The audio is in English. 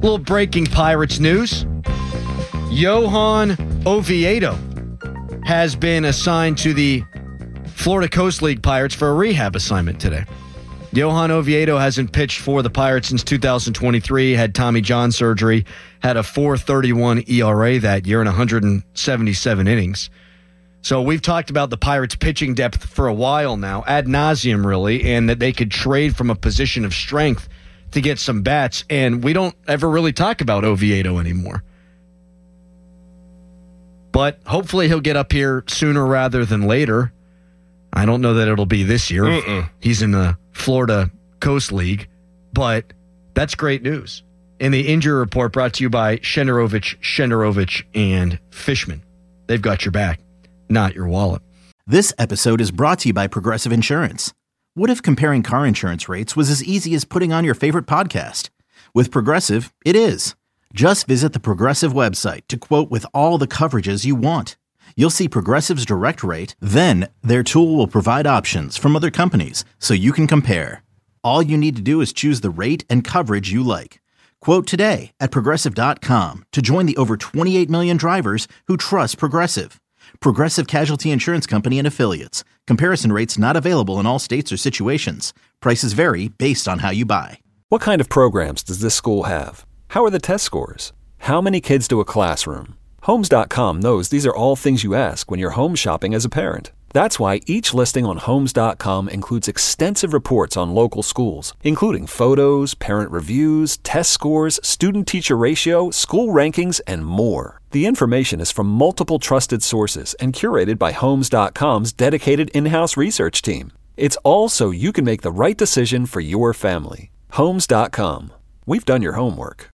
little breaking Pirates news. Johan Oviedo has been assigned to the Florida Coast League Pirates for a rehab assignment today. Johan Oviedo hasn't pitched for the Pirates since 2023, had Tommy John surgery, had a 4.31 ERA that year in 177 innings. So we've talked about the Pirates' pitching depth for a while now, ad nauseum really, and that they could trade from a position of strength to get some bats, and we don't ever really talk about Oviedo anymore. But hopefully he'll get up here sooner rather than later. I don't know that it'll be this year. He's in the Florida Coast League, but that's great news. And the injury report brought to you by Shenderovich, and Fishman. They've got your back, not your wallet. This episode is brought to you by Progressive Insurance. What if comparing car insurance rates was as easy as putting on your favorite podcast? With Progressive, it is. Just visit the Progressive website to quote with all the coverages you want. You'll see Progressive's direct rate, then their tool will provide options from other companies so you can compare. All you need to do is choose the rate and coverage you like. Quote today at Progressive.com to join the over 28 million drivers who trust Progressive. Progressive Casualty Insurance Company and Affiliates. Comparison rates not available in all states or situations. Prices vary based on how you buy. What kind of programs does this school have? How are the test scores? How many kids do a classroom? Homes.com knows these are all things you ask when you're home shopping as a parent. That's why each listing on Homes.com includes extensive reports on local schools, including photos, parent reviews, test scores, student-teacher ratio, school rankings, and more. The information is from multiple trusted sources and curated by Homes.com's dedicated in-house research team. It's all so you can make the right decision for your family. Homes.com. We've done your homework.